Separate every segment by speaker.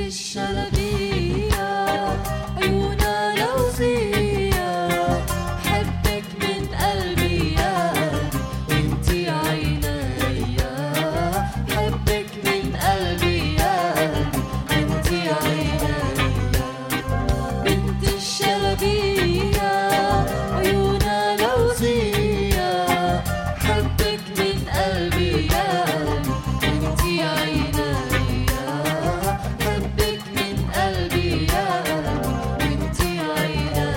Speaker 1: الشلبية عيونها لوزية حبك من قلبي يا انتي عينيا حبك من قلبي يا انتي عينيا بنت الشلبية عيونها لوزية حبك من قلبي يا انتي عينيا حبك من قلبي يا انتي عينيا.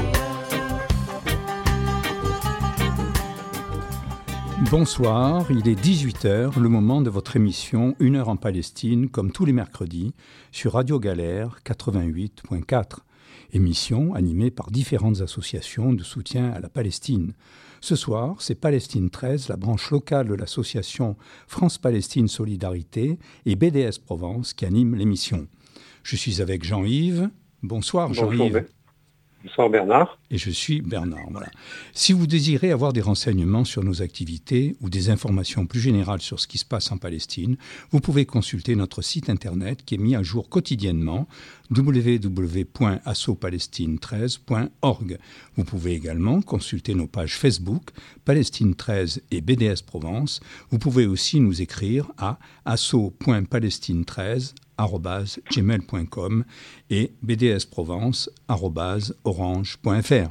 Speaker 2: Bonsoir, il est 18h, le moment de votre émission 1 heure en Palestine, comme tous les mercredis, sur Radio Galère 88.4. Émission animée par différentes associations de soutien à la Palestine. Ce soir, c'est Palestine 13, la branche locale de l'association France-Palestine Solidarité et BDS Provence qui anime l'émission. Je suis avec Jean-Yves. Bonsoir Jean-Yves.
Speaker 3: Bonsoir Bernard.
Speaker 2: Et je suis Bernard, voilà. Si vous désirez avoir des renseignements sur nos activités ou des informations plus générales sur ce qui se passe en Palestine, vous pouvez consulter notre site internet qui est mis à jour quotidiennement, www.assopalestine13.org. Vous pouvez également consulter nos pages Facebook, Palestine 13 et BDS Provence. Vous pouvez aussi nous écrire à asso.palestine13@gmail.com et bdsprovence@orange.fr.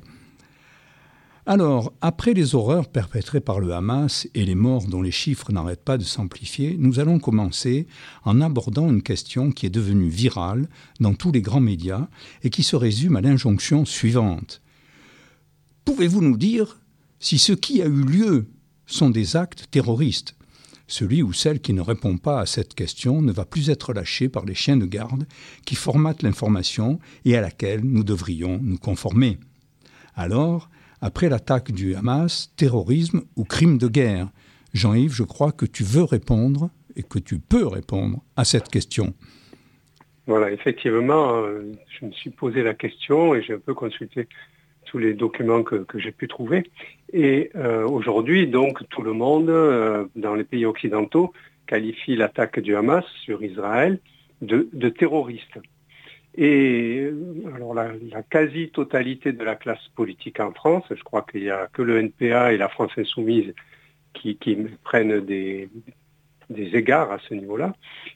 Speaker 2: Alors, après les horreurs perpétrées par le Hamas et les morts dont les chiffres n'arrêtent pas de s'amplifier, nous allons commencer en abordant une question qui est devenue virale dans tous les grands médias et qui se résume à l'injonction suivante. Pouvez-vous nous dire si ce qui a eu lieu sont des actes terroristes ? Celui ou celle qui ne répond pas à cette question ne va plus être lâché par les chiens de garde qui formatent l'information et à laquelle nous devrions nous conformer. Alors, après l'attaque du Hamas, terrorisme ou crime de guerre, Jean-Yves, je crois que tu veux répondre et que tu peux répondre à cette question.
Speaker 3: Voilà, effectivement, je me suis posé la question et j'ai un peu consulté tous les documents que j'ai pu trouver. Et aujourd'hui, donc, tout le monde, dans les pays occidentaux, qualifie l'attaque du Hamas sur Israël de terroriste. Et alors la quasi-totalité de la classe politique en France, je crois qu'il n'y a que le NPA et la France Insoumise qui prennent des égards à ce niveau-là,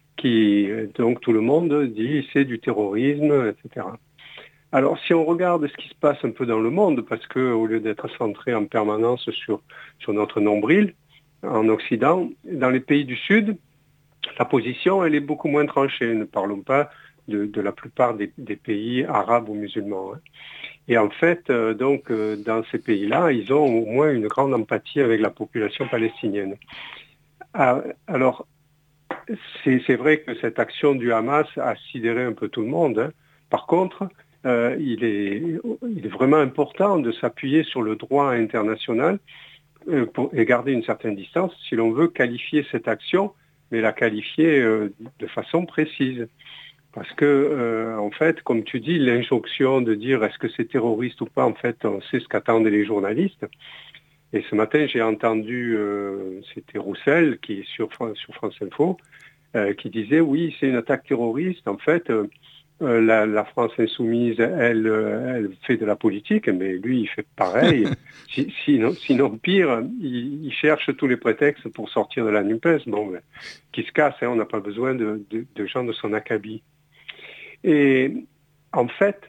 Speaker 3: donc tout le monde dit c'est du terrorisme, etc. Alors si on regarde ce qui se passe un peu dans le monde, parce qu'au lieu d'être centré en permanence sur notre nombril, en Occident, dans les pays du Sud, la position elle est beaucoup moins tranchée. Ne parlons pas de la plupart des pays arabes ou musulmans. Et en fait, dans ces pays-là, ils ont au moins une grande empathie avec la population palestinienne. Alors, c'est vrai que cette action du Hamas a sidéré un peu tout le monde. Par contre, il est vraiment important de s'appuyer sur le droit international et garder une certaine distance si l'on veut qualifier cette action, mais la qualifier de façon précise. Parce que, en fait, comme tu dis, l'injonction de dire est-ce que c'est terroriste ou pas, en fait, on sait ce qu'attendent les journalistes. Et ce matin, j'ai entendu, c'était Roussel, qui est sur France Info, qui disait oui, c'est une attaque terroriste. En fait, la France Insoumise, elle fait de la politique, mais lui, il fait pareil. Sinon pire, il cherche tous les prétextes pour sortir de la NUPES. Bon, qui se casse, on n'a pas besoin de gens de son acabit. Et en fait,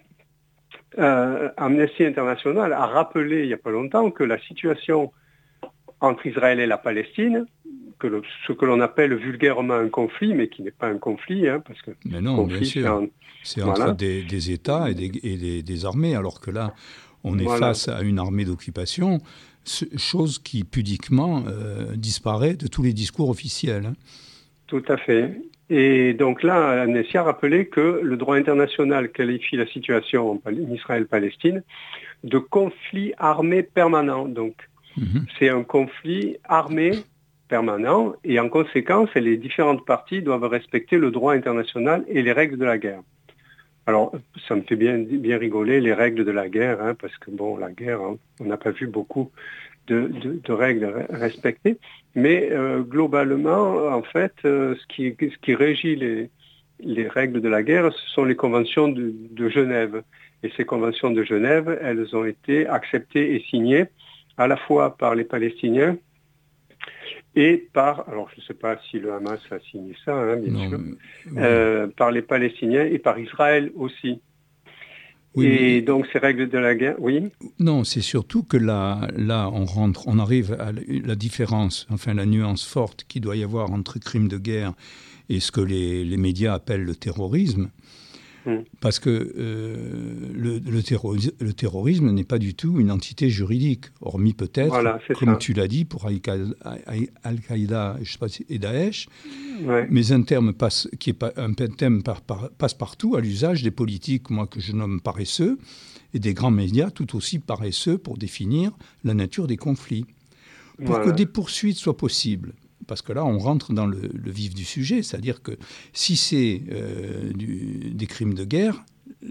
Speaker 3: Amnesty International a rappelé il n'y a pas longtemps que la situation entre Israël et la Palestine, ce que l'on appelle vulgairement un conflit, mais qui n'est pas un conflit, parce que
Speaker 2: mais non, conflit, bien sûr, c'est entre voilà. des États et des armées, alors que là, on est voilà. face à une armée d'occupation, chose qui pudiquement disparaît de tous les discours officiels.
Speaker 3: Tout à fait. Et donc là, Amnesty a rappelé que le droit international qualifie la situation en Israël-Palestine de conflit armé permanent. Donc, c'est un conflit armé permanent et en conséquence, les différentes parties doivent respecter le droit international et les règles de la guerre. Alors, ça me fait bien rigoler, les règles de la guerre, parce que, bon, la guerre, on n'a pas vu beaucoup de règles respectées. Mais globalement, en fait, ce qui régit les règles de la guerre, ce sont les conventions de Genève. Et ces conventions de Genève, elles ont été acceptées et signées à la fois par les Palestiniens et alors je ne sais pas si le Hamas a signé ça, hein, bien
Speaker 2: Non,
Speaker 3: sûr,
Speaker 2: oui.
Speaker 3: par les Palestiniens et par Israël aussi.
Speaker 2: Oui,
Speaker 3: Et
Speaker 2: mais
Speaker 3: donc ces règles de la guerre, oui.
Speaker 2: non, c'est surtout que là, on arrive à la différence, enfin la nuance forte qu'il doit y avoir entre crime de guerre et ce que les médias appellent le terrorisme. Parce que le terrorisme n'est pas du tout une entité juridique, hormis peut-être,
Speaker 3: Voilà, c'est
Speaker 2: comme
Speaker 3: ça.
Speaker 2: tu l'as dit, pour Al-Qaïda et Daesh,
Speaker 3: Ouais.
Speaker 2: mais un terme qui est pas un thème passe-partout à l'usage des politiques, moi que je nomme paresseux, et des grands médias tout aussi paresseux pour définir la nature des conflits. Pour que
Speaker 3: Voilà.
Speaker 2: des poursuites soient possibles, parce que là, on rentre dans le vif du sujet, c'est-à-dire que si c'est des crimes de guerre,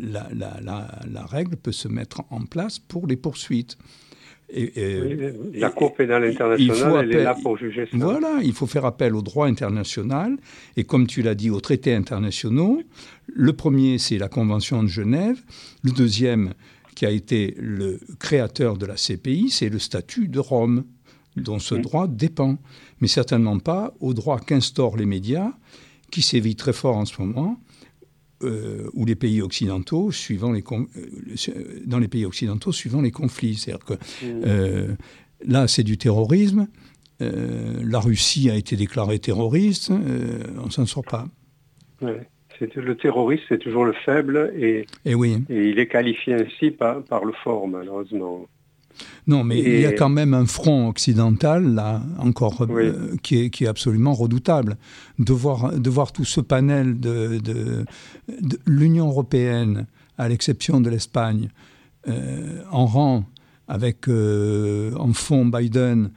Speaker 2: la règle peut se mettre en place pour les poursuites.
Speaker 3: Oui, la Cour pénale
Speaker 2: Il faut
Speaker 3: internationale, elle est là pour juger ça.
Speaker 2: voilà, il faut faire appel au droit international, et comme tu l'as dit, aux traités internationaux. Le premier, c'est la Convention de Genève. Le deuxième, qui a été le créateur de la CPI, c'est le statut de Rome, dont ce droit dépend, mais certainement pas au droit qu'instaurent les médias, qui sévit très fort en ce moment, où les pays occidentaux, dans les pays occidentaux, suivant les conflits. C'est-à-dire que là, c'est du terrorisme. La Russie a été déclarée terroriste. On ne s'en sort pas.
Speaker 3: Ouais. Le terroriste, c'est toujours le faible, et
Speaker 2: oui.
Speaker 3: Et il est qualifié ainsi par le fort, malheureusement.
Speaker 2: Non, mais il y a quand même un front occidental, là, encore,
Speaker 3: oui.
Speaker 2: qui est absolument redoutable. De voir tout ce panel de l'Union européenne, à l'exception de l'Espagne, en rang, avec en fond Biden,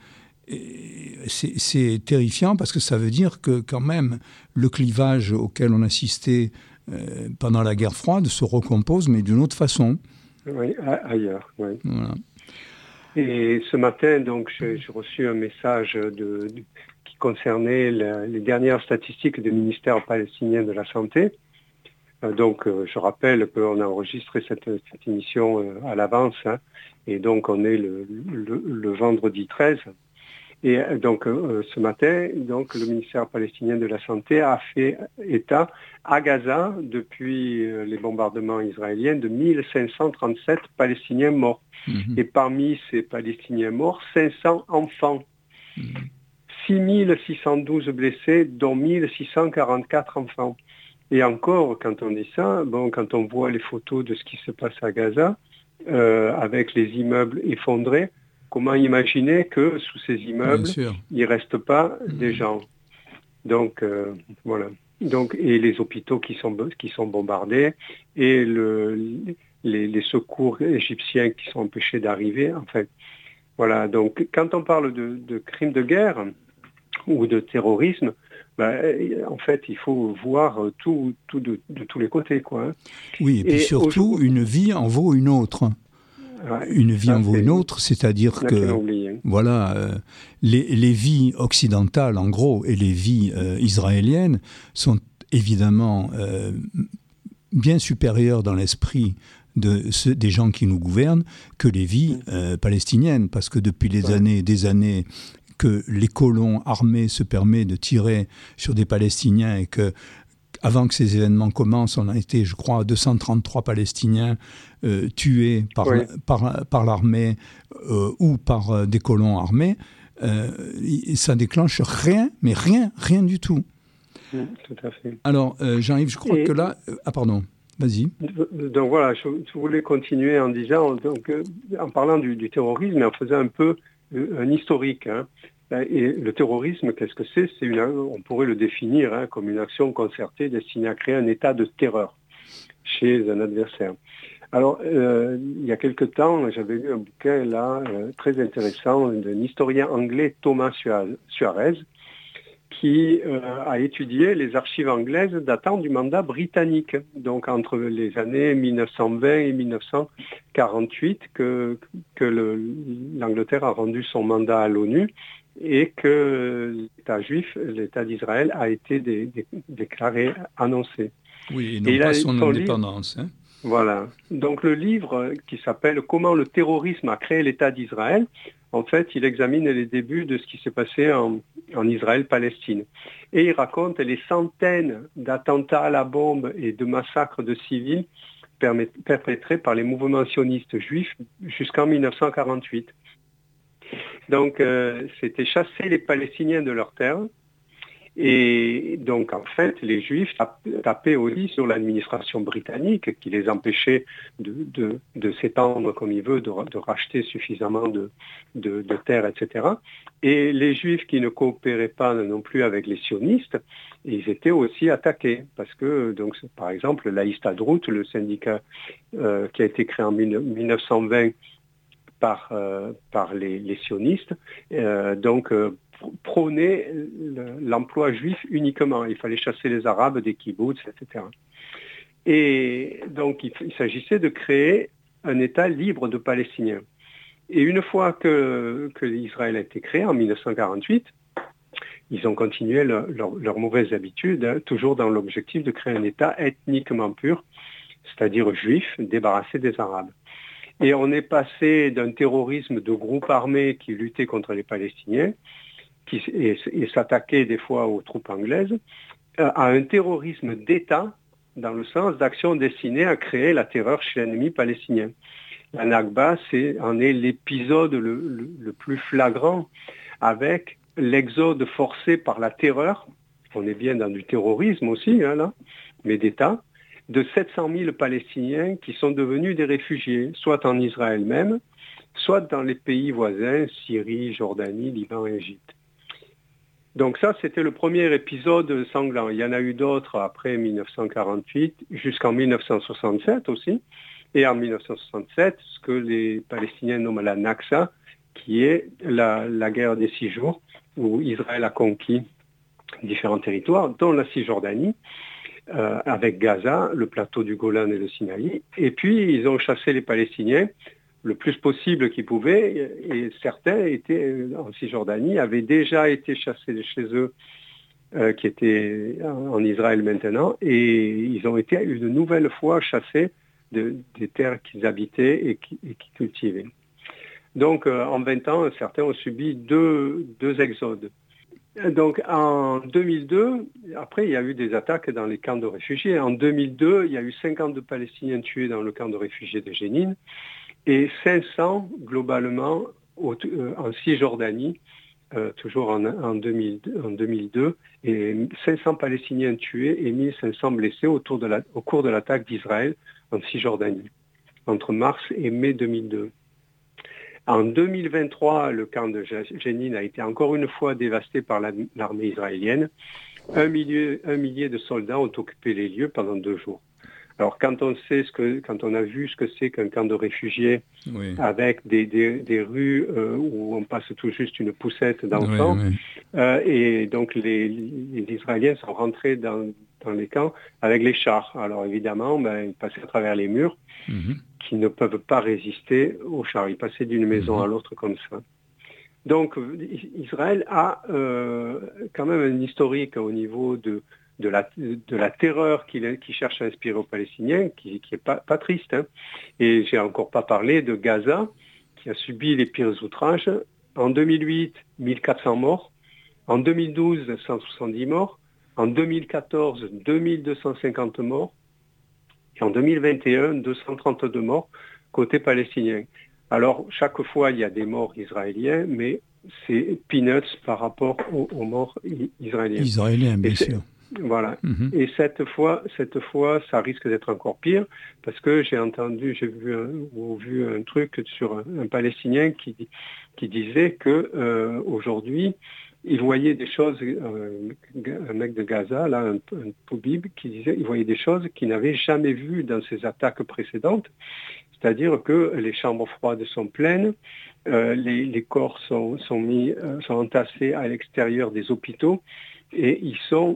Speaker 2: c'est terrifiant, parce que ça veut dire que, quand même, le clivage auquel on assistait pendant la guerre froide se recompose, mais d'une autre façon.
Speaker 3: Oui, ailleurs, oui.
Speaker 2: Voilà.
Speaker 3: Et ce matin, donc, j'ai reçu un message qui concernait les dernières statistiques du ministère palestinien de la Santé. Donc, je rappelle qu'on a enregistré cette émission à l'avance, hein, et donc on est le vendredi 13. Et donc, ce matin, donc, le ministère palestinien de la Santé a fait état à Gaza, depuis les bombardements israéliens, de 1537 Palestiniens morts. Et parmi ces Palestiniens morts, 500 enfants. 6612 blessés, dont 1644 enfants. Et encore, quand on dit ça, quand on voit les photos de ce qui se passe à Gaza, avec les immeubles effondrés, comment imaginer que sous ces immeubles, il ne reste pas des gens. Donc, voilà. Donc, et les hôpitaux qui sont bombardés, et les secours égyptiens qui sont empêchés d'arriver. Enfin, voilà. Donc, quand on parle de crimes de guerre ou de terrorisme, en fait, il faut voir tout de tous les côtés, quoi, hein.
Speaker 2: Oui, et puis surtout, une vie en vaut une autre. Ouais, une vie en vaut une autre, c'est-à-dire que voilà, les vies occidentales, en gros, et les vies israéliennes sont évidemment bien supérieures dans l'esprit des gens qui nous gouvernent que les vies palestiniennes, parce que depuis des années que les colons armés se permettent de tirer sur des Palestiniens, et que avant que ces événements commencent, on a été, je crois, 233 Palestiniens tués par l'armée ou par des colons armés. Ça déclenche rien, mais rien du tout.
Speaker 3: Tout à fait.
Speaker 2: Alors, Jean-Yves, je crois que là... pardon, vas-y.
Speaker 3: Donc voilà, je voulais continuer en disant, en parlant du terrorisme, et en faisant un peu un historique, hein. Et le terrorisme, qu'est-ce que c'est ? On pourrait le définir comme une action concertée destinée à créer un état de terreur chez un adversaire. Alors, il y a quelque temps, j'avais lu un bouquin là très intéressant d'un historien anglais, Thomas Suarez, qui a étudié les archives anglaises datant du mandat britannique, donc entre les années 1920 et 1948, que l'Angleterre a rendu son mandat à l'ONU, et que l'État juif, l'État d'Israël, a été déclaré, annoncé.
Speaker 2: Oui, et
Speaker 3: Et
Speaker 2: non
Speaker 3: il
Speaker 2: pas
Speaker 3: a
Speaker 2: son
Speaker 3: son livre,
Speaker 2: indépendance. Hein.
Speaker 3: voilà. Donc le livre qui s'appelle Comment le terrorisme a créé l'État d'Israël, en fait, il examine les débuts de ce qui s'est passé en Israël-Palestine. Et il raconte les centaines d'attentats à la bombe et de massacres de civils perpétrés par les mouvements sionistes juifs jusqu'en 1948. Donc, c'était chasser les Palestiniens de leurs terres. Et donc, en fait, les Juifs tapaient aussi sur l'administration britannique qui les empêchait de s'étendre comme ils veulent, de racheter suffisamment de terres, etc. Et les Juifs qui ne coopéraient pas non plus avec les sionistes, ils étaient aussi attaqués. Parce que, donc, par exemple, la Histadrut, le syndicat qui a été créé en 1920 par les sionistes, prônait l'emploi juif uniquement. Il fallait chasser les Arabes des kibbutz, etc. Et donc, il s'agissait de créer un État libre de Palestiniens. Et une fois que Israël a été créé en 1948, ils ont continué leurs mauvaises habitudes, hein, toujours dans l'objectif de créer un État ethniquement pur, c'est-à-dire juif, débarrassé des Arabes. Et on est passé d'un terrorisme de groupes armés qui luttaient contre les Palestiniens, et s'attaquaient des fois aux troupes anglaises, à un terrorisme d'État dans le sens d'actions destinées à créer la terreur chez l'ennemi palestinien. La Nakba, en est l'épisode le plus flagrant, avec l'exode forcé par la terreur, on est bien dans du terrorisme aussi, hein, là, mais d'État, de 700 000 Palestiniens qui sont devenus des réfugiés, soit en Israël même, soit dans les pays voisins, Syrie, Jordanie, Liban et Égypte. Donc ça, c'était le premier épisode sanglant. Il y en a eu d'autres après 1948, jusqu'en 1967 aussi. Et en 1967, ce que les Palestiniens nomment la Nakba, qui est la guerre des 6 jours, où Israël a conquis différents territoires, dont la Cisjordanie, avec Gaza, le plateau du Golan et le Sinaï. Et puis, ils ont chassé les Palestiniens le plus possible qu'ils pouvaient, et certains étaient en Cisjordanie, avaient déjà été chassés de chez eux, qui étaient en Israël maintenant, et ils ont été une nouvelle fois chassés des terres qu'ils habitaient et qui cultivaient. Donc en 20 ans, certains ont subi deux exodes. Donc en 2002, après il y a eu des attaques dans les camps de réfugiés. En 2002, il y a eu 52 Palestiniens tués dans le camp de réfugiés de Jénine, et 500 globalement en Cisjordanie, toujours en 2002, et 500 Palestiniens tués et 1500 blessés au cours de l'attaque d'Israël en Cisjordanie, entre mars et mai 2002. En 2023, le camp de Jénine a été encore une fois dévasté par l'armée israélienne. Un millier de soldats ont occupé les lieux pendant 2 jours. Alors quand on a vu ce que c'est qu'un camp de réfugiés, oui, avec des rues où on passe tout juste une poussette d'enfants, oui, oui. Et donc les Israéliens sont rentrés dans les camps avec les chars. Alors évidemment, ils passaient à travers les murs, qui ne peuvent pas résister aux chars. Ils passaient d'une maison à l'autre comme ça. Donc Israël a quand même un historique au niveau de la terreur qui cherche à inspirer aux Palestiniens, qui est pas triste. Hein. Et j'ai encore pas parlé de Gaza, qui a subi les pires outrages. En 2008, 1400 morts. En 2012, 170 morts. En 2014, 2250 morts. Et en 2021, 232 morts côté palestinien. Alors, chaque fois, il y a des morts israéliens, mais c'est peanuts par rapport aux morts israéliens.
Speaker 2: Israéliens, bien sûr.
Speaker 3: Voilà. Et cette fois, ça risque d'être encore pire, parce que j'ai vu un truc sur un Palestinien qui disait que aujourd'hui, il voyait des choses, un mec de Gaza, là, un Poubib, qui disait qu'il voyait des choses qu'il n'avait jamais vues dans ses attaques précédentes, c'est-à-dire que les chambres froides sont pleines, les corps sont entassés à l'extérieur des hôpitaux, et ils sont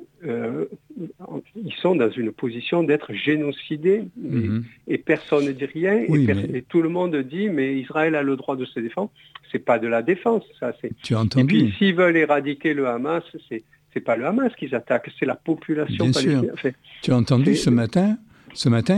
Speaker 3: dans une position d'être génocidés, et personne ne dit rien, oui, et tout le monde dit mais Israël a le droit de se défendre. C'est pas de la défense, ça.
Speaker 2: Tu as entendu.
Speaker 3: Et puis s'ils veulent éradiquer le Hamas, c'est c'est pas le Hamas qu'ils attaquent, c'est la population
Speaker 2: Bien
Speaker 3: palestinienne.
Speaker 2: sûr.
Speaker 3: Enfin,
Speaker 2: Tu as entendu
Speaker 3: c'est-
Speaker 2: ce matin,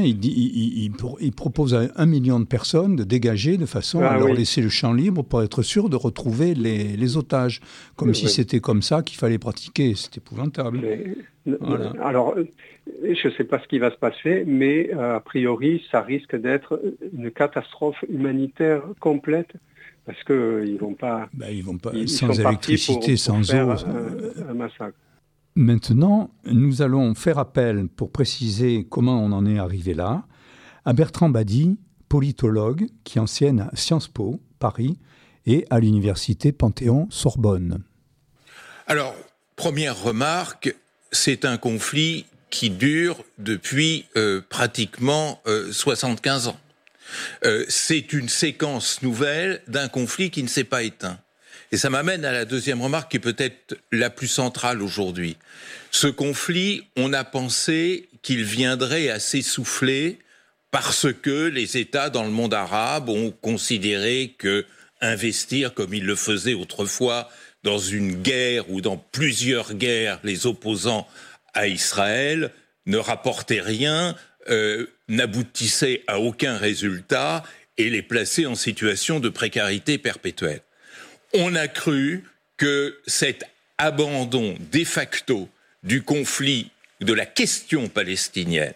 Speaker 2: il propose à 1 million de personnes de dégager de façon à leur laisser le champ libre pour être sûr de retrouver les otages. Comme si c'était comme ça qu'il fallait pratiquer. C'est épouvantable.
Speaker 3: Voilà. Alors, je ne sais pas ce qui va se passer, mais a priori, ça risque d'être une catastrophe humanitaire complète. Parce qu'ils ne vont pas...
Speaker 2: sans électricité, sans eau.
Speaker 3: Un massacre.
Speaker 2: Maintenant, nous allons faire appel, pour préciser comment on en est arrivé là, à Bertrand Badi, politologue qui enseigne à Sciences Po, Paris, et à l'université Panthéon-Sorbonne.
Speaker 4: Alors, première remarque, c'est un conflit qui dure depuis pratiquement 75 ans. C'est une séquence nouvelle d'un conflit qui ne s'est pas éteint. Et ça m'amène à la deuxième remarque qui est peut-être la plus centrale aujourd'hui. Ce conflit, on a pensé qu'il viendrait à s'essouffler parce que les États dans le monde arabe ont considéré que investir, comme ils le faisaient autrefois, dans une guerre ou dans plusieurs guerres, les opposants à Israël, ne rapportait rien, n'aboutissait à aucun résultat et les plaçait en situation de précarité perpétuelle. On a cru que cet abandon de facto du conflit, de la question palestinienne,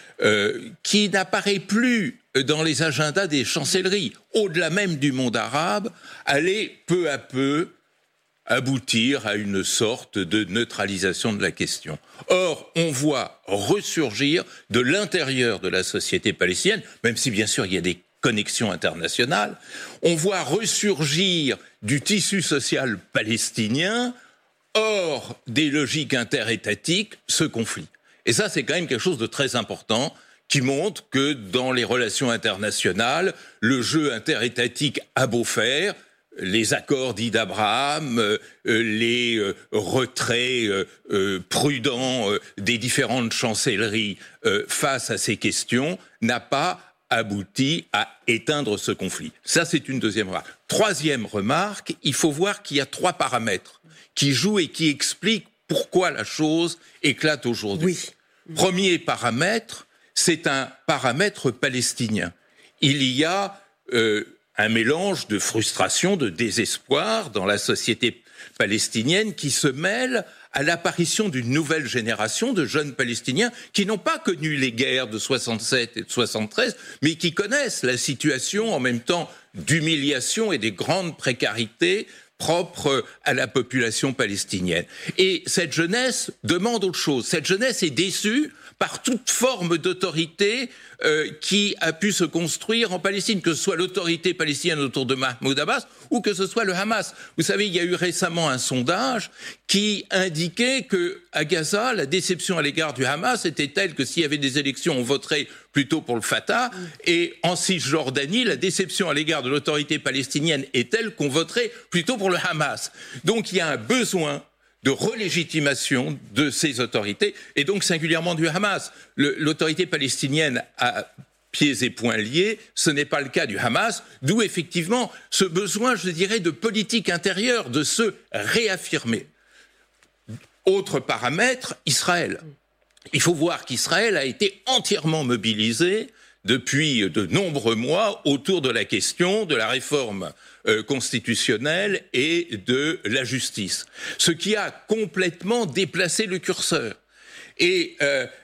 Speaker 4: qui n'apparaît plus dans les agendas des chancelleries, au-delà même du monde arabe, allait peu à peu aboutir à une sorte de neutralisation de la question. Or, on voit ressurgir de l'intérieur de la société palestinienne, même si bien sûr il y a des connexions internationales, on voit ressurgir du tissu social palestinien, hors des logiques interétatiques, ce conflit. Et ça, c'est quand même quelque chose de très important, qui montre que dans les relations internationales, le jeu interétatique a beau faire, les accords dits d'Abraham, les retraits prudents des différentes chancelleries face à ces questions, n'a pas abouti à éteindre ce conflit. Ça, c'est une deuxième remarque. Troisième remarque, il faut voir qu'il y a 3 paramètres qui jouent et qui expliquent pourquoi la chose éclate aujourd'hui. Oui. Premier paramètre, c'est un paramètre palestinien. Il y a un mélange de frustration, de désespoir dans la société palestinienne qui se mêle à l'apparition d'une nouvelle génération de jeunes Palestiniens qui n'ont pas connu les guerres de 67 et de 73, mais qui connaissent la situation en même temps d'humiliation et des grandes précarités propres à la population palestinienne. Et cette jeunesse demande autre chose. Cette jeunesse est déçue par toute forme d'autorité qui a pu se construire en Palestine, que ce soit l'autorité palestinienne autour de Mahmoud Abbas ou que ce soit le Hamas. Vous savez, il y a eu récemment un sondage qui indiquait qu'à Gaza, la déception à l'égard du Hamas était telle que s'il y avait des élections, on voterait plutôt pour le Fatah. Et en Cisjordanie, la déception à l'égard de l'autorité palestinienne est telle qu'on voterait plutôt pour le Hamas. Donc il y a un besoin de relégitimation de ces autorités, et donc singulièrement du Hamas. L'autorité palestinienne a pieds et poings liés, ce n'est pas le cas du Hamas, d'où effectivement ce besoin, je dirais, de politique intérieure, de se réaffirmer. Autre paramètre, Israël. Il faut voir qu'Israël a été entièrement mobilisé depuis de nombreux mois autour de la question de la réforme constitutionnelle et de la justice, ce qui a complètement déplacé le curseur. Et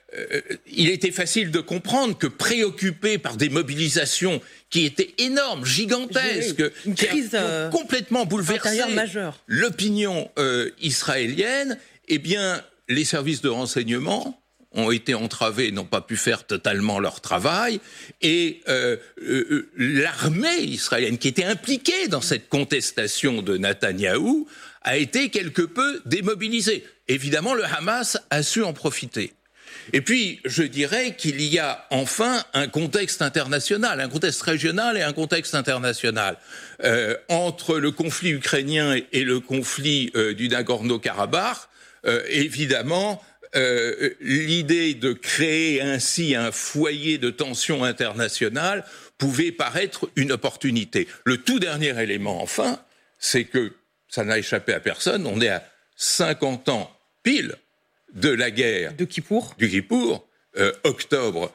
Speaker 4: il était facile de comprendre que préoccupé par des mobilisations qui étaient énormes, gigantesques, qui ont complètement bouleversé l'opinion israélienne, eh bien, les services de renseignement ont été entravés, n'ont pas pu faire totalement leur travail, et l'armée israélienne, qui était impliquée dans cette contestation de Netanyahou, a été quelque peu démobilisée. Évidemment, le Hamas a su en profiter. Et puis, je dirais qu'il y a enfin un contexte international, un contexte régional et un contexte international. Entre le conflit ukrainien et le conflit du Nagorno-Karabakh, évidemment, l'idée de créer ainsi un foyer de tension internationale pouvait paraître une opportunité. Le tout dernier élément, enfin, c'est que, ça n'a échappé à personne, on est à 50 ans pile de la guerre
Speaker 5: De Kippour.
Speaker 4: du Kippour, octobre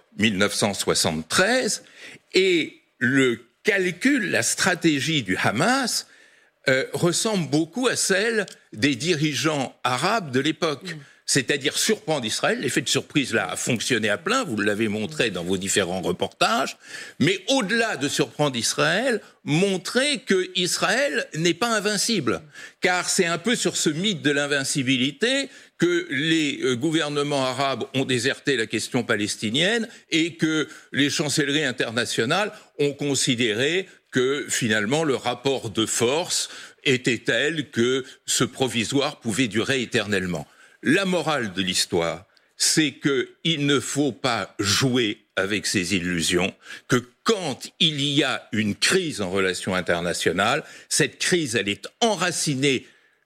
Speaker 4: 1973, et le calcul, la stratégie du Hamas ressemble beaucoup à celle des dirigeants arabes de l'époque. C'est-à-dire surprendre Israël. L'effet de surprise, là, a fonctionné à plein, vous l'avez montré dans vos différents reportages, mais au-delà de surprendre Israël, montrer que Israël n'est pas invincible. Car c'est un peu sur ce mythe de l'invincibilité que les gouvernements arabes ont déserté la question palestinienne et que les chancelleries internationales ont considéré que finalement le rapport de force était tel que ce provisoire pouvait durer éternellement. La morale de l'histoire, c'est qu'il ne faut pas jouer avec ces illusions, que quand il y a une crise en relations internationales, cette crise, elle est enracinée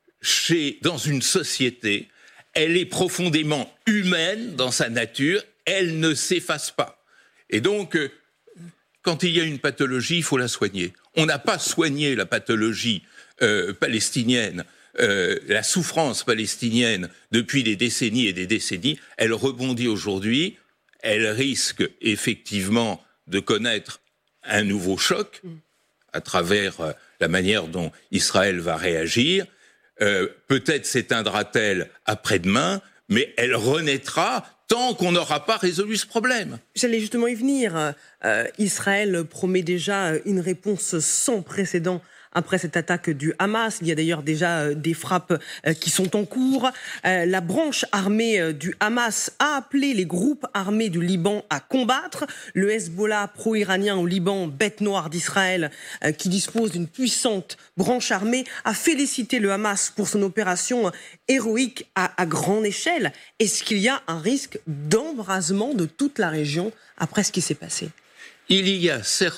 Speaker 4: dans une société, elle est profondément humaine dans sa nature, elle ne s'efface pas. Et donc, quand il y a une pathologie, il faut la soigner. On n'a pas soigné la pathologie palestinienne, la souffrance palestinienne depuis des décennies et des décennies, elle rebondit aujourd'hui, elle risque effectivement de connaître un nouveau choc à travers la manière dont Israël va réagir. Peut-être s'éteindra-t-elle après-demain, mais elle renaîtra tant qu'on n'aura pas résolu ce problème.
Speaker 5: J'allais justement y venir. Israël promet déjà une réponse sans précédent après cette attaque du Hamas. Il y a d'ailleurs déjà des frappes qui sont en cours. La branche armée du Hamas a appelé les groupes armés du Liban à combattre. Le Hezbollah pro-iranien au Liban, bête noire d'Israël, qui dispose d'une puissante branche armée, a félicité le Hamas pour son opération héroïque à grande échelle. Est-ce qu'il y a un risque d'embrasement de toute la région après ce qui s'est passé ?
Speaker 4: Il y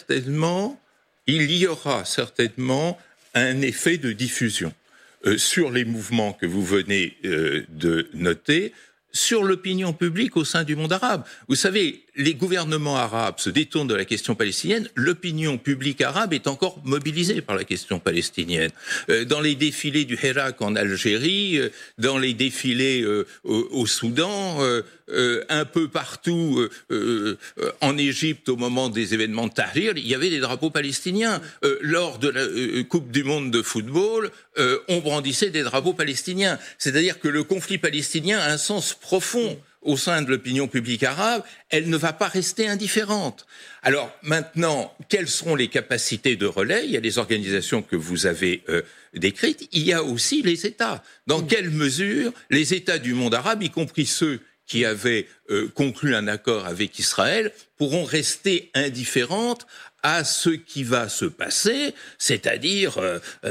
Speaker 4: aura certainement un effet de diffusion sur les mouvements que vous venez de noter, sur l'opinion publique au sein du monde arabe. Vous savez, les gouvernements arabes se détournent de la question palestinienne, l'opinion publique arabe est encore mobilisée par la question palestinienne. Dans les défilés du Hirak en Algérie, dans les défilés au Soudan, un peu partout en Égypte au moment des événements de Tahrir, il y avait des drapeaux palestiniens. Lors de la Coupe du Monde de football, on brandissait des drapeaux palestiniens. C'est-à-dire que le conflit palestinien a un sens profond au sein de l'opinion publique arabe, elle ne va pas rester indifférente. Alors maintenant, quelles seront les capacités de relais ? Il y a les organisations que vous avez décrites, il y a aussi les États. Dans quelle mesure les États du monde arabe, y compris ceux qui avaient conclu un accord avec Israël, pourront rester indifférentes à ce qui va se passer, c'est-à-dire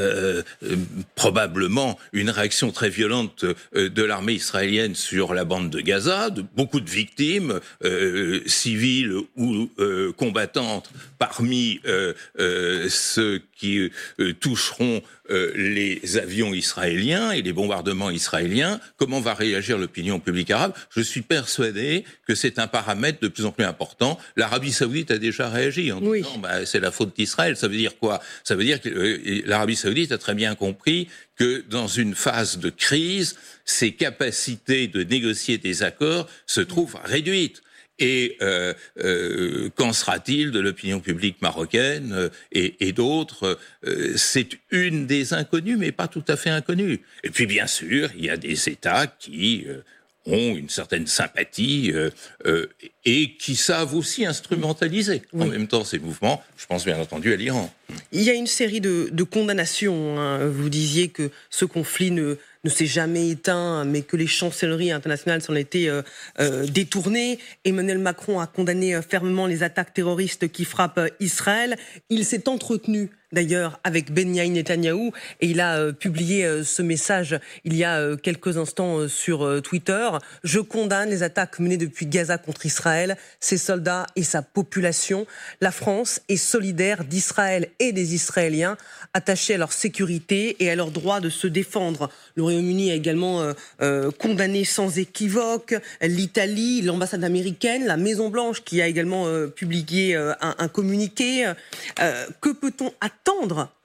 Speaker 4: probablement une réaction très violente de l'armée israélienne sur la bande de Gaza, beaucoup de victimes civiles ou combattantes parmi ceux qui toucheront les avions israéliens et les bombardements israéliens. Comment va réagir l'opinion publique arabe ? Je suis persuadé que c'est un paramètre de plus en plus important. L'Arabie Saoudite a déjà réagi en disant c'est la faute d'Israël. Ça veut dire quoi ? Ça veut dire que l'Arabie Saoudite a très bien compris que dans une phase de crise, ses capacités de négocier des accords se trouvent réduites. Et qu'en sera-t-il de l'opinion publique marocaine et d'autres ? C'est une des inconnues, mais pas tout à fait inconnue. Et puis bien sûr, il y a des États qui ont une certaine sympathie et qui savent aussi instrumentaliser en même temps ces mouvements. Je pense bien entendu à l'Iran.
Speaker 5: Il y a une série de condamnations. Vous disiez que ce conflit ne s'est jamais éteint, mais que les chancelleries internationales s'en étaient détournées. Emmanuel Macron a condamné fermement les attaques terroristes qui frappent Israël. Il s'est entretenu d'ailleurs avec Benyamin Netanyahou et il a publié ce message il y a quelques instants sur Twitter. « Je condamne les attaques menées depuis Gaza contre Israël, ses soldats et sa population. La France est solidaire d'Israël et des Israéliens attachés à leur sécurité et à leur droit de se défendre. » Le Royaume-Uni a également condamné sans équivoque l'Italie, l'ambassade américaine, la Maison-Blanche qui a également publié un communiqué. Que peut-on attendre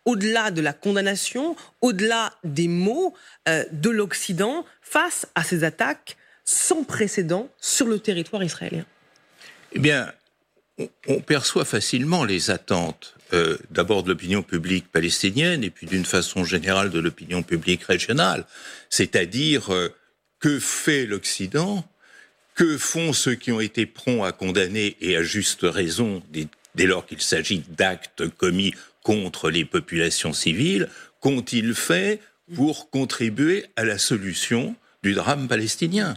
Speaker 5: au-delà de la condamnation, au-delà des mots de l'Occident face à ces attaques sans précédent sur le territoire israélien?
Speaker 4: Eh bien, on perçoit facilement les attentes, d'abord de l'opinion publique palestinienne et puis d'une façon générale de l'opinion publique régionale. C'est-à-dire, que fait l'Occident? Que font ceux qui ont été prompts à condamner, et à juste raison, dès lors qu'il s'agit d'actes commis contre les populations civiles? Qu'ont-ils fait pour contribuer à la solution du drame palestinien?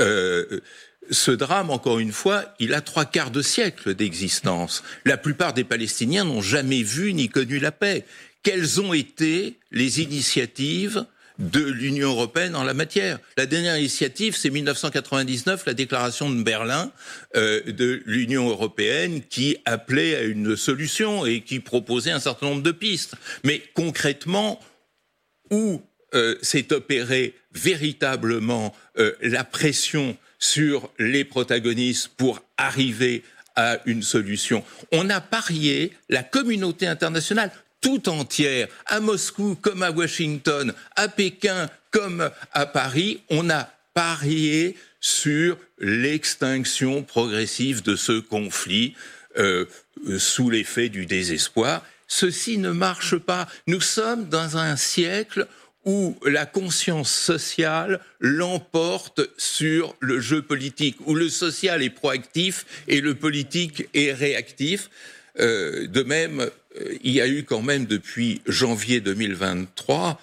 Speaker 4: Ce drame, encore une fois, il a 3/4 de siècle d'existence. La plupart des Palestiniens n'ont jamais vu ni connu la paix. Quelles ont été les initiatives de l'Union européenne en la matière? La dernière initiative, c'est 1999, la déclaration de Berlin de l'Union européenne, qui appelait à une solution et qui proposait un certain nombre de pistes. Mais concrètement, où s'est opérée véritablement la pression sur les protagonistes pour arriver à une solution? On a parié, la communauté internationale tout entière, à Moscou comme à Washington, à Pékin comme à Paris, on a parié sur l'extinction progressive de ce conflit sous l'effet du désespoir. Ceci ne marche pas. Nous sommes dans un siècle où la conscience sociale l'emporte sur le jeu politique, où le social est proactif et le politique est réactif. De même, il y a eu quand même depuis janvier 2023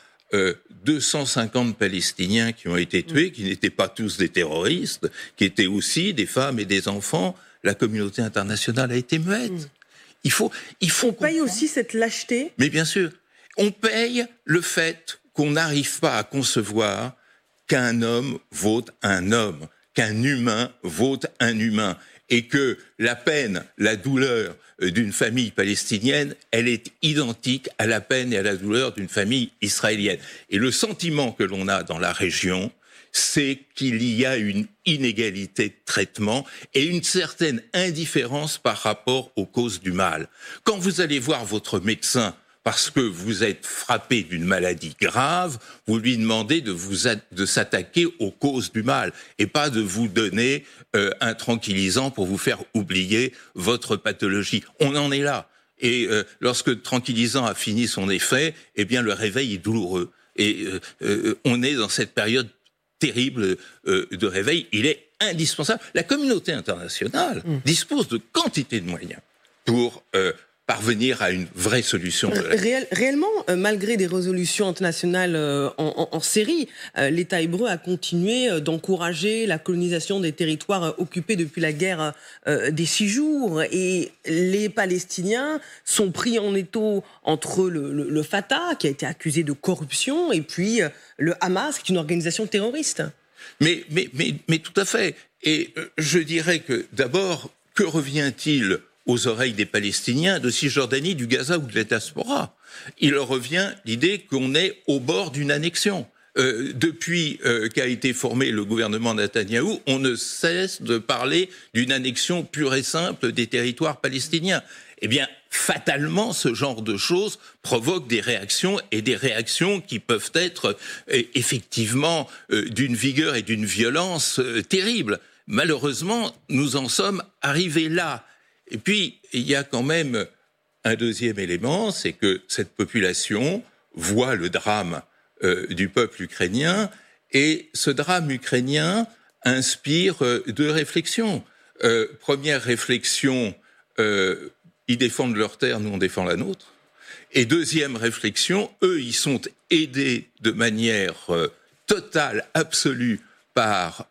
Speaker 4: 250 Palestiniens qui ont été tués, qui n'étaient pas tous des terroristes, qui étaient aussi des femmes et des enfants. La communauté internationale a été muette. Il faut
Speaker 5: On paye aussi cette lâcheté.
Speaker 4: Mais bien sûr, on paye le fait qu'on n'arrive pas à concevoir qu'un homme vaut un homme, qu'un humain vaut un humain, et que la peine, la douleur d'une famille palestinienne, elle est identique à la peine et à la douleur d'une famille israélienne. Et le sentiment que l'on a dans la région, c'est qu'il y a une inégalité de traitement et une certaine indifférence par rapport aux causes du mal. Quand vous allez voir votre médecin parce que vous êtes frappé d'une maladie grave, vous lui demandez de s'attaquer aux causes du mal et pas de vous donner un tranquillisant pour vous faire oublier votre pathologie. On en est là. Et lorsque le tranquillisant a fini son effet, eh bien le réveil est douloureux. Et on est dans cette période terrible de réveil. Il est indispensable. La communauté internationale dispose de quantité de moyens pour parvenir à une vraie solution.
Speaker 5: Réellement, malgré des résolutions internationales en série, l'État hébreu a continué d'encourager la colonisation des territoires occupés depuis la guerre des 6 jours. Et les Palestiniens sont pris en étau entre le Fatah, qui a été accusé de corruption, et puis le Hamas, qui est une organisation terroriste.
Speaker 4: Mais tout à fait. Et je dirais que, d'abord, que revient-il aux oreilles des Palestiniens de Cisjordanie, du Gaza ou de la diaspora? Il leur revient l'idée qu'on est au bord d'une annexion. Depuis qu'a été formé le gouvernement Netanyahou, on ne cesse de parler d'une annexion pure et simple des territoires palestiniens. Eh bien, fatalement, ce genre de choses provoque des réactions, et des réactions qui peuvent être effectivement d'une vigueur et d'une violence terrible. Malheureusement, nous en sommes arrivés là. Et puis, il y a quand même un deuxième élément, c'est que cette population voit le drame du peuple ukrainien, et ce drame ukrainien inspire deux réflexions. Première réflexion, ils défendent leur terre, nous on défend la nôtre. Et deuxième réflexion, eux, ils sont aidés de manière totale, absolue, par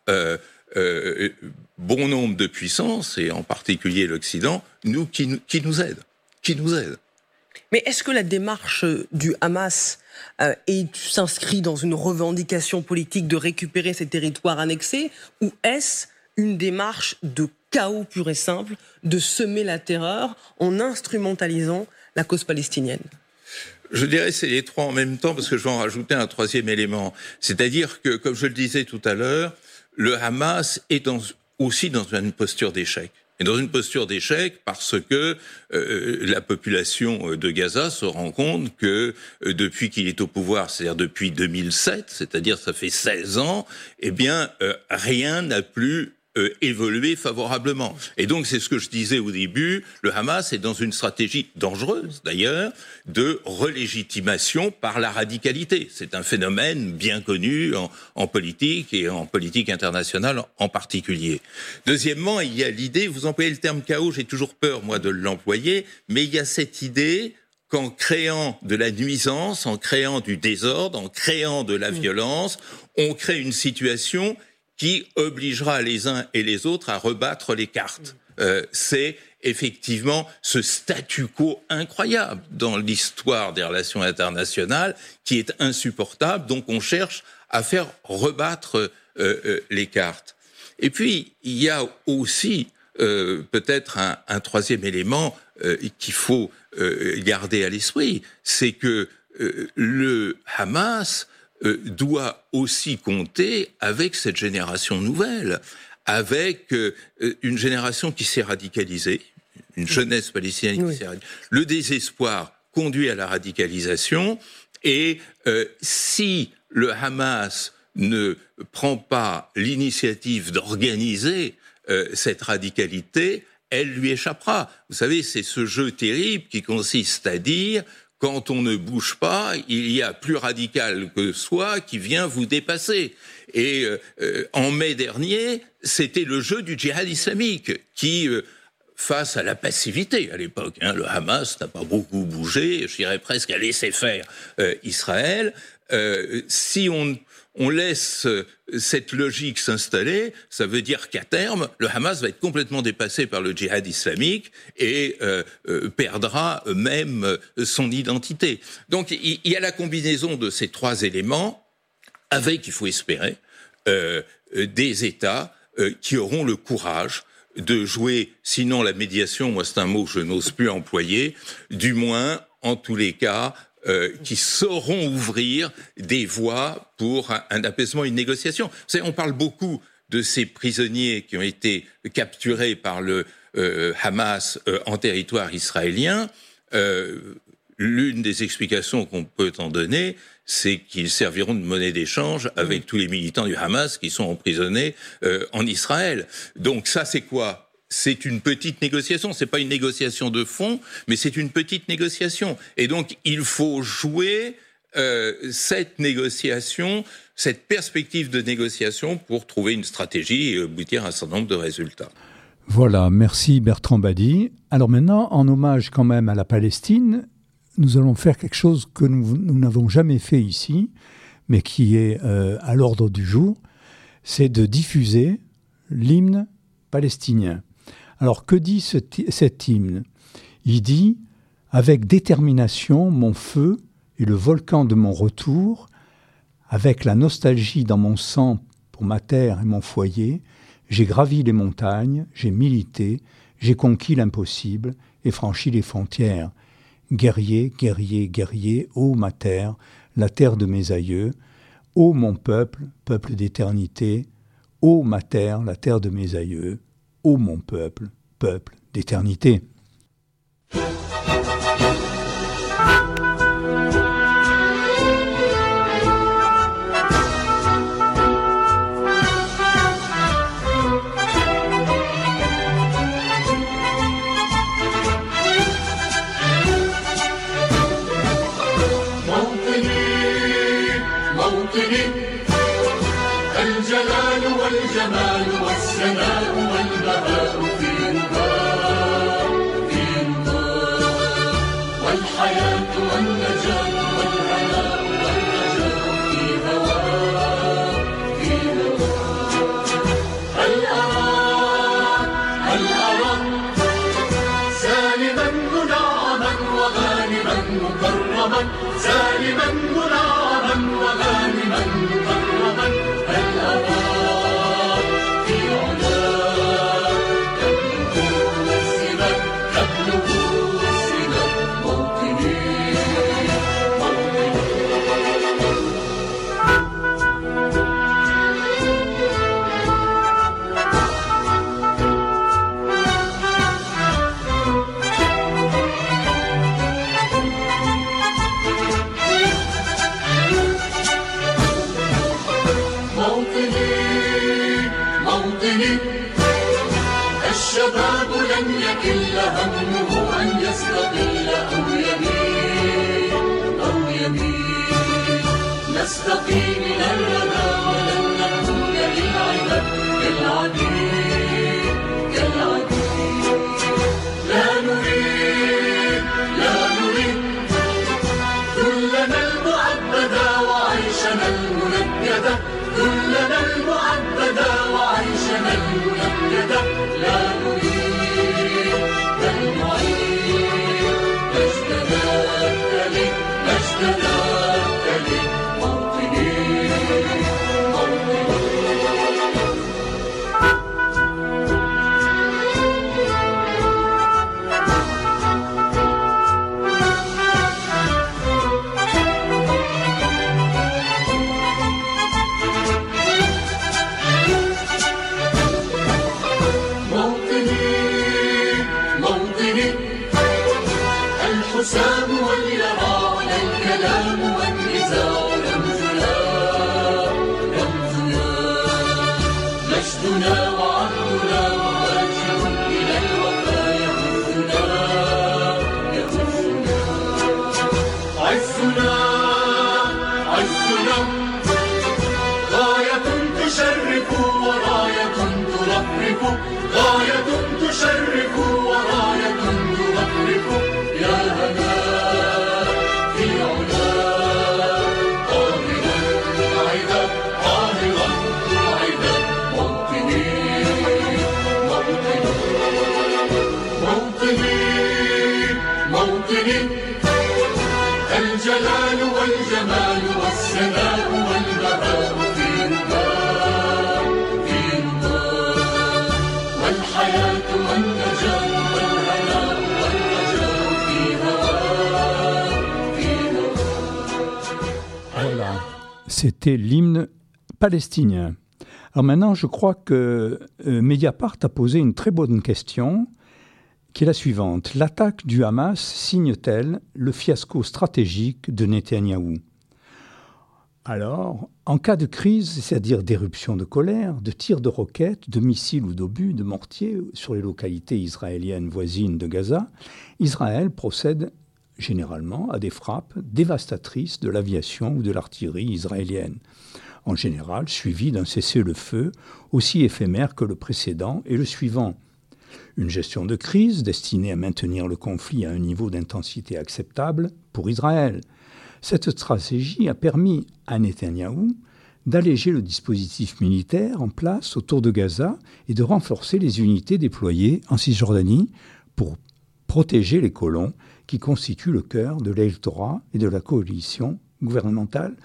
Speaker 4: bon nombre de puissances, et en particulier l'Occident, qui nous aident.
Speaker 5: Mais est-ce que la démarche du Hamas s'inscrit dans une revendication politique de récupérer ces territoires annexés, ou est-ce une démarche de chaos pur et simple, de semer la terreur en instrumentalisant la cause palestinienne?
Speaker 4: Je dirais que c'est les trois en même temps, parce que je vais en rajouter un troisième élément. C'est-à-dire que, comme je le disais tout à l'heure, le Hamas est aussi dans une posture d'échec. Et dans une posture d'échec parce que la population de Gaza se rend compte que depuis qu'il est au pouvoir, c'est-à-dire depuis 2007, c'est-à-dire ça fait 16 ans, eh bien rien n'a plus évoluer favorablement. Et donc, c'est ce que je disais au début, le Hamas est dans une stratégie dangereuse, d'ailleurs, de relégitimation par la radicalité. C'est un phénomène bien connu en politique et en politique internationale en particulier. Deuxièmement, il y a l'idée, vous employez le terme chaos, j'ai toujours peur, moi, de l'employer, mais il y a cette idée qu'en créant de la nuisance, en créant du désordre, en créant de la violence, on crée une situation qui obligera les uns et les autres à rebattre les cartes. C'est effectivement ce statu quo incroyable dans l'histoire des relations internationales qui est insupportable, donc on cherche à faire rebattre les cartes. Et puis, il y a aussi peut-être un troisième élément qu'il faut garder à l'esprit, c'est que le Hamas doit aussi compter avec cette génération nouvelle, avec une génération qui s'est radicalisée, une jeunesse palestinienne qui s'est radicalisée. Le désespoir conduit à la radicalisation, et si le Hamas ne prend pas l'initiative d'organiser cette radicalité, elle lui échappera. Vous savez, c'est ce jeu terrible qui consiste à dire: quand on ne bouge pas, il y a plus radical que soi qui vient vous dépasser. Et en mai dernier, c'était le jeu du djihad islamique qui, face à la passivité à l'époque, le Hamas n'a pas beaucoup bougé, je dirais presque à laisser faire Israël. Si on laisse cette logique s'installer, ça veut dire qu'à terme, le Hamas va être complètement dépassé par le djihad islamique et perdra même son identité. Donc il y a la combinaison de ces trois éléments avec, il faut espérer, des États qui auront le courage de jouer, sinon la médiation, moi c'est un mot que je n'ose plus employer, du moins, en tous les cas, qui sauront ouvrir des voies pour un apaisement, une négociation. Vous savez, on parle beaucoup de ces prisonniers qui ont été capturés par le Hamas en territoire israélien. L'une des explications qu'on peut en donner, c'est qu'ils serviront de monnaie d'échange avec tous les militants du Hamas qui sont emprisonnés en Israël. Donc ça, c'est quoi ? C'est une petite négociation, c'est pas une négociation de fond, mais c'est une petite négociation. Et donc, il faut jouer cette négociation, cette perspective de négociation pour trouver une stratégie et aboutir à un certain nombre de résultats.
Speaker 2: Voilà, merci Bertrand Badi. Alors maintenant, en hommage quand même à la Palestine, nous allons faire quelque chose que nous n'avons jamais fait ici, mais qui est à l'ordre du jour, c'est de diffuser l'hymne palestinien. Alors, que dit cet hymne ? Il dit « Avec détermination, mon feu et le volcan de mon retour, avec la nostalgie dans mon sang pour ma terre et mon foyer, j'ai gravi les montagnes, j'ai milité, j'ai conquis l'impossible et franchi les frontières. Guerrier, guerrier, guerrier, ô ma terre, la terre de mes aïeux, ô mon peuple, peuple d'éternité, ô ma terre, la terre de mes aïeux, ô mon peuple, peuple d'éternité. »
Speaker 1: الجلال والجمال والسناء والبهاء في رضاه والحياة والنجاة والهناء والرجاء في هواه هل أراك سالما منعما وغانما مكرما سالما منعما وغانما مكرما هل أراك في علاك تبلغ السماء موطني موطني الشباب لن يكل همه أن يستقل أو يميل نستقي من الردى ولن نكون للعباد كالعبيد لا نريد ذلنا المعبدا وعيشنا المنكدا ذلنا المعبدا وعيشنا المنكدا لا نريد بل نعيد مجدنا التلي موطني الحسام واليرى والكلام والنزاع رمزنا مجدنا وعهدنا وواجب إلى الوفاء يهزنا عزنا غاية تشرف وراية ترفرف غاية تشرف وراية ترفرف يا هنا في علا قاهرا موطني الجلال والجمال والسناء والبهاء في رضاه والحياة والنجاة والهناء والرجاء في هواه
Speaker 2: Voilà, c'était l'hymne palestinien. Alors maintenant, je crois que Mediapart a posé une très bonne question, qui est la suivante. L'attaque du Hamas signe-t-elle le fiasco stratégique de Netanyahou ? Alors, en cas de crise, c'est-à-dire d'éruption de colère, de tirs de roquettes, de missiles ou d'obus, de mortiers sur les localités israéliennes voisines de Gaza, Israël procède généralement à des frappes dévastatrices de l'aviation ou de l'artillerie israélienne, en général suivies d'un cessez-le-feu aussi éphémère que le précédent et le suivant. Une gestion de crise destinée à maintenir le conflit à un niveau d'intensité acceptable pour Israël. Cette stratégie a permis à Netanyahou d'alléger le dispositif militaire en place autour de Gaza et de renforcer les unités déployées en Cisjordanie pour protéger les colons qui constituent le cœur de l'électorat et de la coalition gouvernementale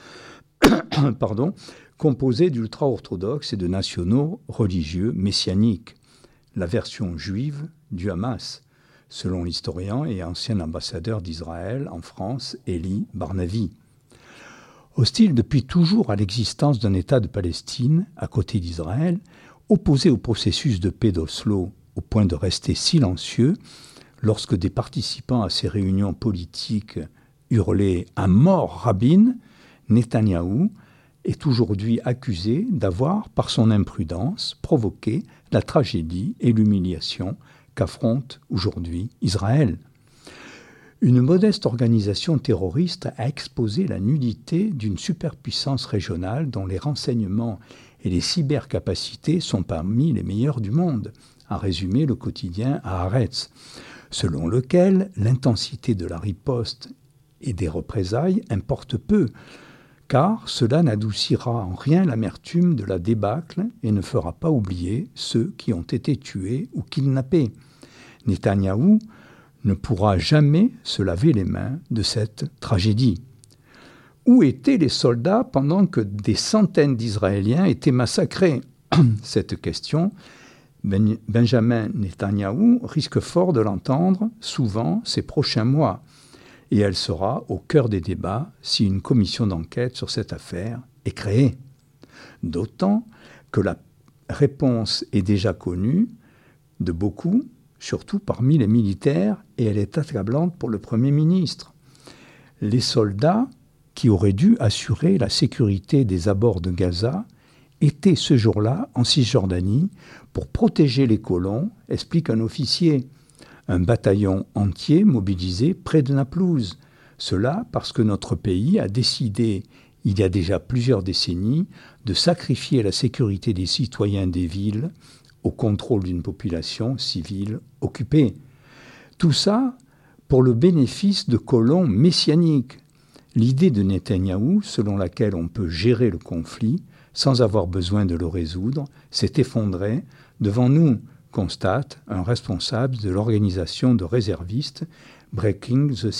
Speaker 2: composée d'ultra-orthodoxes et de nationaux religieux messianiques. La version juive du Hamas, selon l'historien et ancien ambassadeur d'Israël en France, Elie Barnavi. Hostile depuis toujours à l'existence d'un État de Palestine à côté d'Israël, opposé au processus de paix d'Oslo au point de rester silencieux lorsque des participants à ces réunions politiques hurlaient « à mort Rabin », Netanyahou est aujourd'hui accusé d'avoir, par son imprudence, provoqué la tragédie et l'humiliation qu'affronte aujourd'hui Israël. Une modeste organisation terroriste a exposé la nudité d'une superpuissance régionale dont les renseignements et les cybercapacités sont parmi les meilleurs du monde, a résumé le quotidien Haaretz, selon lequel l'intensité de la riposte et des représailles importe peu, car cela n'adoucira en rien l'amertume de la débâcle et ne fera pas oublier ceux qui ont été tués ou kidnappés. Netanyahou ne pourra jamais se laver les mains de cette tragédie. Où étaient les soldats pendant que des centaines d'Israéliens étaient massacrés ? Cette question, Benjamin Netanyahou risque fort de l'entendre souvent ces prochains mois. Et elle sera au cœur des débats si une commission d'enquête sur cette affaire est créée. D'autant que la réponse est déjà connue de beaucoup, surtout parmi les militaires, et elle est accablante pour le Premier ministre. Les soldats qui auraient dû assurer la sécurité des abords de Gaza était ce jour-là en Cisjordanie pour protéger les colons, explique un officier. Un bataillon entier mobilisé près de Naplouse. Cela parce que notre pays a décidé, il y a déjà plusieurs décennies, de sacrifier la sécurité des citoyens des villes au contrôle d'une population civile occupée. Tout ça pour le bénéfice de colons messianiques. L'idée de Netanyahou, selon laquelle on peut gérer le conflit sans avoir besoin de le résoudre, s'est effondrée devant nous, constate un responsable de l'organisation de réservistes Breaking the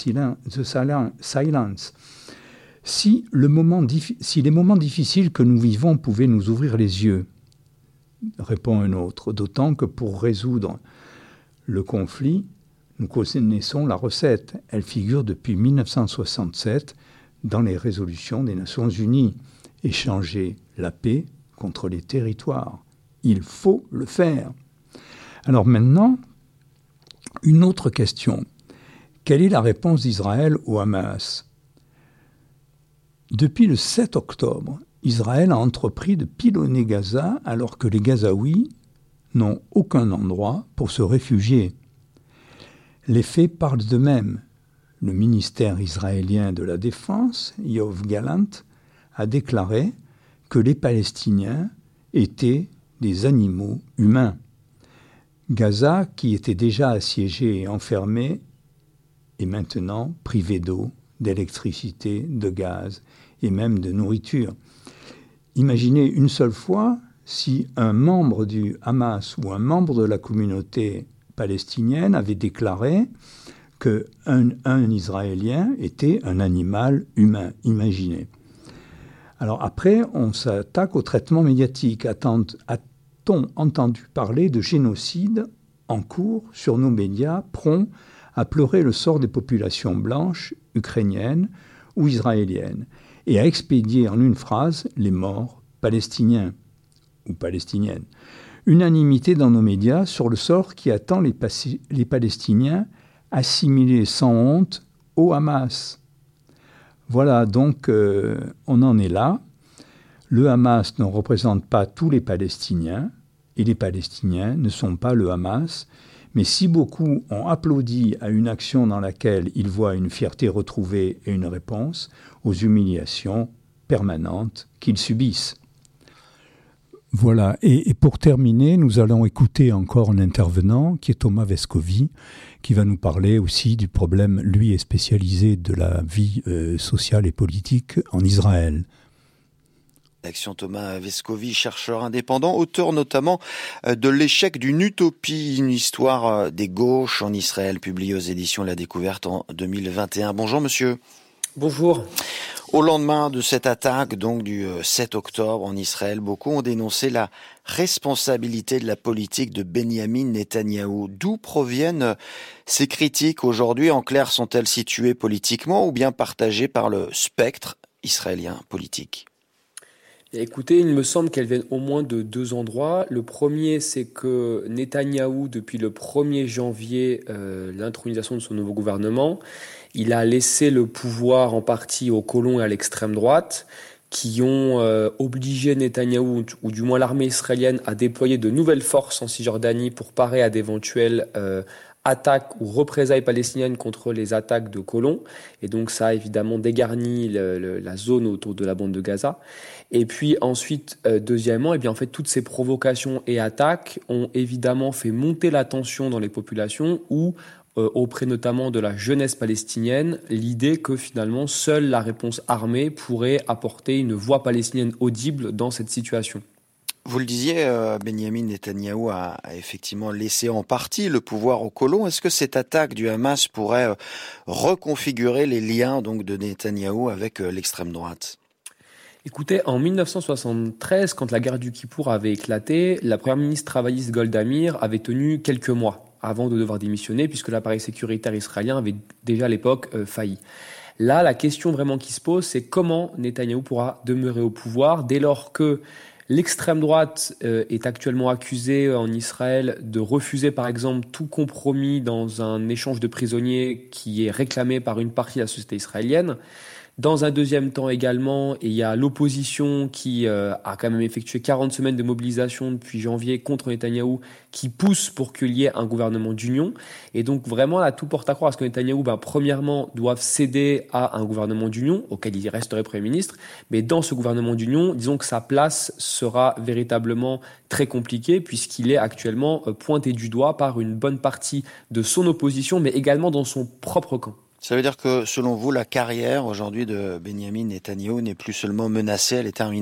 Speaker 2: Silence. Si les moments difficiles que nous vivons pouvaient nous ouvrir les yeux, répond un autre, d'autant que pour résoudre le conflit, nous connaissons la recette. Elle figure depuis 1967 dans les résolutions des Nations Unies. Échanger la paix contre les territoires. Il faut le faire. Alors maintenant, une autre question. Quelle est la réponse d'Israël au Hamas ? Depuis le 7 octobre, Israël a entrepris de pilonner Gaza alors que les Gazaouis n'ont aucun endroit pour se réfugier. Les faits parlent d'eux-mêmes. Le ministère israélien de la Défense, Yoav Gallant, a déclaré que les Palestiniens étaient des animaux humains. Gaza, qui était déjà assiégé et enfermé, est maintenant privé d'eau, d'électricité, de gaz et même de nourriture. Imaginez une seule fois si un membre du Hamas ou un membre de la communauté palestinienne avait déclaré qu'un Israélien était un animal humain. Imaginez. Alors après, on s'attaque au traitement médiatique. A-t-on entendu parler de génocide en cours sur nos médias prompts à pleurer le sort des populations blanches, ukrainiennes ou israéliennes, et à expédier en une phrase les morts palestiniens ou palestiniennes. Unanimité dans nos médias sur le sort qui attend les Palestiniens assimilés sans honte au Hamas. Voilà, donc on en est là. Le Hamas ne représente pas tous les Palestiniens et les Palestiniens ne sont pas le Hamas. Mais si beaucoup ont applaudi à une action dans laquelle ils voient une fierté retrouvée et une réponse aux humiliations permanentes qu'ils subissent. Voilà, et pour terminer, nous allons écouter encore un intervenant qui est Thomas Vescovi, qui va nous parler aussi du problème, lui est spécialisé de la vie sociale et politique en Israël.
Speaker 6: Action Thomas Vescovi, chercheur indépendant, auteur notamment de L'échec d'une utopie, une histoire des gauches en Israël, publié aux éditions La Découverte en 2021. Bonjour monsieur.
Speaker 7: Bonjour.
Speaker 6: Au lendemain de cette attaque, donc du 7 octobre en Israël, beaucoup ont dénoncé la responsabilité de la politique de Benyamin Netanyahou. D'où proviennent ces critiques aujourd'hui? En clair, sont-elles situées politiquement ou bien partagées par le spectre israélien politique?
Speaker 7: Écoutez, il me semble qu'elles viennent au moins de deux endroits. Le premier, c'est que Netanyahou, depuis le 1er janvier, l'intronisation de son nouveau gouvernement, il a laissé le pouvoir en partie aux colons et à l'extrême droite, qui ont obligé Netanyahou, ou du moins l'armée israélienne, à déployer de nouvelles forces en Cisjordanie pour parer à d'éventuelles attaques ou représailles palestiniennes contre les attaques de colons. Et donc ça a évidemment dégarni la zone autour de la bande de Gaza. Et puis ensuite, deuxièmement, en fait, toutes ces provocations et attaques ont évidemment fait monter la tension dans les populations ou auprès notamment de la jeunesse palestinienne, l'idée que finalement seule la réponse armée pourrait apporter une voix palestinienne audible dans cette situation.
Speaker 6: Vous le disiez, Benyamin Netanyahou a effectivement laissé en partie le pouvoir aux colons. Est-ce que cette attaque du Hamas pourrait reconfigurer les liens donc de Netanyahou avec l'extrême droite ?
Speaker 7: Écoutez, en 1973, quand la guerre du Kippour avait éclaté, la première ministre travailliste Golda Meir avait tenu quelques mois avant de devoir démissionner, puisque l'appareil sécuritaire israélien avait déjà à l'époque failli. Là, la question vraiment qui se pose, c'est comment Netanyahou pourra demeurer au pouvoir dès lors que l'extrême droite est actuellement accusée en Israël de refuser par exemple tout compromis dans un échange de prisonniers qui est réclamé par une partie de la société israélienne, Dans un deuxième temps également, il y a l'opposition qui a quand même effectué 40 semaines de mobilisation depuis janvier contre Netanyahou, qui pousse pour qu'il y ait un gouvernement d'union. Et donc vraiment, là, tout porte à croire à ce que Netanyahou, premièrement, doive céder à un gouvernement d'union, auquel il resterait Premier ministre. Mais dans ce gouvernement d'union, disons que sa place sera véritablement très compliquée, puisqu'il est actuellement pointé du doigt par une bonne partie de son opposition, mais également dans son propre camp.
Speaker 6: Ça veut dire que, selon vous, la carrière aujourd'hui de Benyamin Netanyahou n'est plus seulement menacée, elle est terminée ?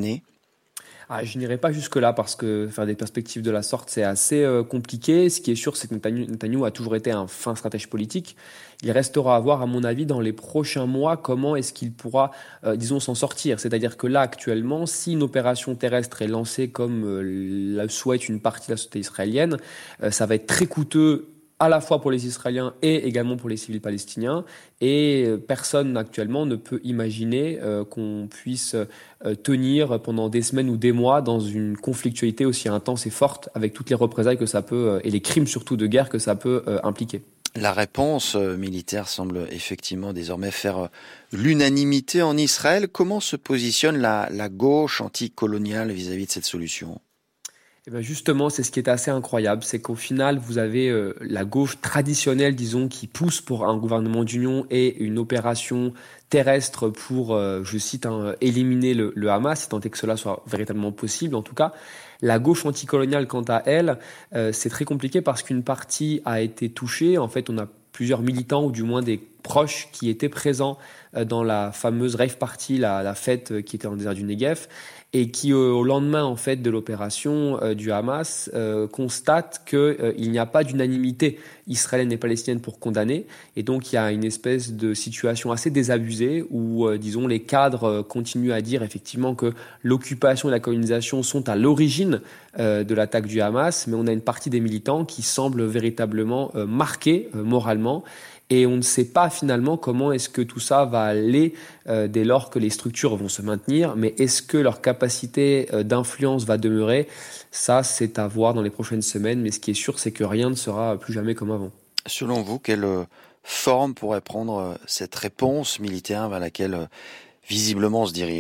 Speaker 7: Je n'irai pas jusque-là parce que faire des perspectives de la sorte, c'est assez compliqué. Ce qui est sûr, c'est que Netanyahou a toujours été un fin stratège politique. Il restera à voir, à mon avis, dans les prochains mois, comment est-ce qu'il pourra, s'en sortir. C'est-à-dire que là, actuellement, si une opération terrestre est lancée comme le souhaite une partie de la société israélienne, ça va être très coûteux à la fois pour les Israéliens et également pour les civils palestiniens. Et personne actuellement ne peut imaginer qu'on puisse tenir pendant des semaines ou des mois dans une conflictualité aussi intense et forte, avec toutes les représailles que ça peut, et les crimes surtout de guerre que ça peut impliquer.
Speaker 6: La réponse militaire semble effectivement désormais faire l'unanimité en Israël. Comment se positionne la gauche anticoloniale vis-à-vis de cette solution ?
Speaker 7: Et bien justement, c'est ce qui est assez incroyable, c'est qu'au final, vous avez la gauche traditionnelle, disons, qui pousse pour un gouvernement d'union et une opération terrestre pour, je cite, éliminer le Hamas, si tant est que cela soit véritablement possible. En tout cas, la gauche anticoloniale, quant à elle, c'est très compliqué parce qu'une partie a été touchée. En fait, on a plusieurs militants, ou du moins des proches, qui étaient présents dans la fameuse rave party, la fête qui était en désert du Negev, et qui, au lendemain en fait de l'opération du Hamas, constate qu'il n'y a pas d'unanimité israélienne et palestinienne pour condamner. Et donc, il y a une espèce de situation assez désabusée où, disons, les cadres continuent à dire effectivement que l'occupation et la colonisation sont à l'origine de l'attaque du Hamas, mais on a une partie des militants qui semblent véritablement marqués moralement. Et on ne sait pas finalement comment est-ce que tout ça va aller dès lors que les structures vont se maintenir, mais est-ce que leur capacité d'influence va demeurer ? Ça, c'est à voir dans les prochaines semaines, mais ce qui est sûr, c'est que rien ne sera plus jamais comme avant.
Speaker 6: Selon vous, quelle forme pourrait prendre cette réponse militaire vers laquelle visiblement on se dirige ?